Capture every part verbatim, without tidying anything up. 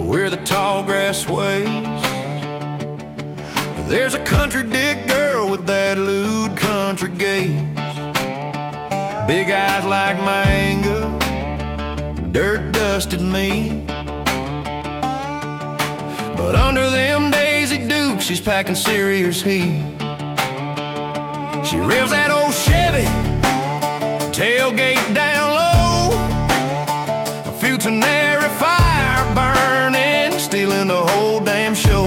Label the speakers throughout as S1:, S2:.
S1: where the tall grass sways. There's a country dick girl with that lewd country gaze, big eyes like mango, dirt dusted me. But under them Daisy Dukes, she's packing serious heat. She revs that old Chevy, tailgate down low, a futonary fire burning, stealing the whole damn show.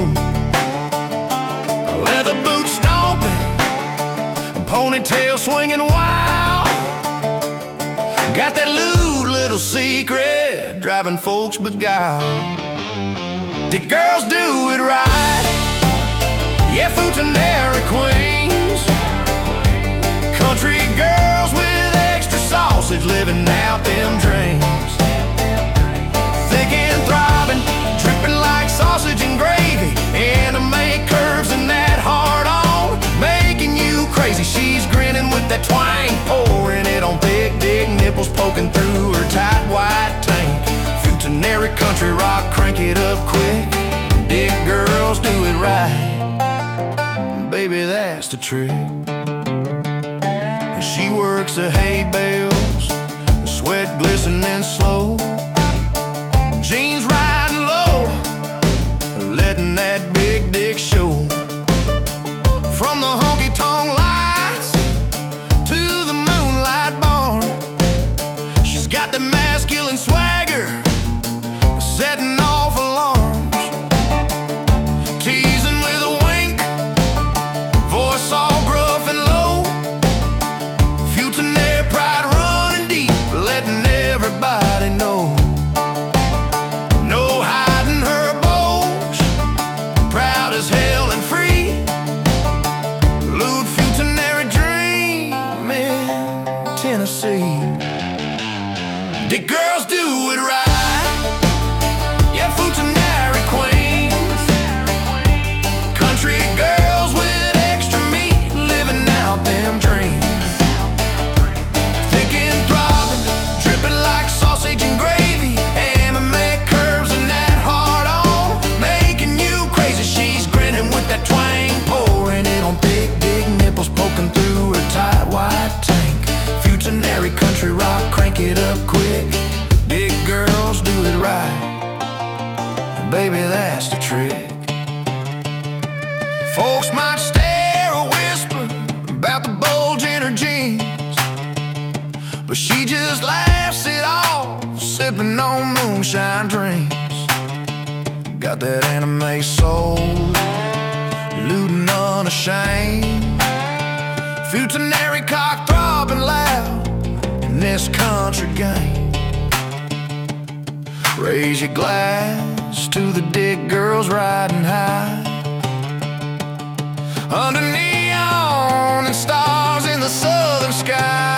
S1: Leather boots stomping, ponytail swinging wild, got that lewd little secret driving folks beguiled. Did girls do it right? Yeah, futonary queens, country girls with extra sausage living out them dreams. Thick and throbbing, dripping like sausage and gravy, anime curves and that hard on, making you crazy. She's grinning with that twang, pouring it on thick, big nipples poking through her tight white tank. Futonary country rock, crank it up quick. Big girls do it right, baby, that's the trick. And she works the hay bales, the sweat glistening slow, jeans riding low, letting that big dick show. From the honky-tonk lights to the moonlight barn, she's got the masculine swagger, setting off alarms, teasing with a wink, voice all gruff and low, futonary pride running deep, letting everybody know. No hiding her bows, proud as hell and free, lewd futonary dream in Tennessee. Did girls do it right? Yeah, futonary queens, country girls with extra meat, living out them dreams. Thick and throbbing, dripping like sausage and gravy, anime curves and that hard on, making you crazy. She's grinning with that twang, pouring it on thick, big nipples poking through her tight white tank. Futonary country rock, crank it up quick. Big girls do it right, baby, that's the trick. Folks might stare or whisper about the bulge in her jeans, but she just laughs it off, sipping on moonshine dreams. Got that anime soul, lewd and unashamed, futonary cock throbbing loud in this country game. Raise your glass to the dick girls riding high, under neon and stars in the southern sky.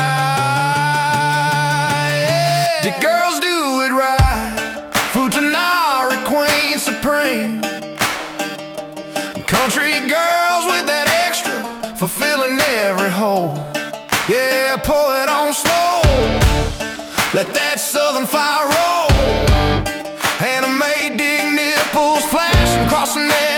S1: Yeah. Did girls do it right? Futonary queen supreme, country girls with that extra, fulfilling every hole. Yeah, pour it on slow, let that southern fire roll, anime dick nipples flashing, crossing that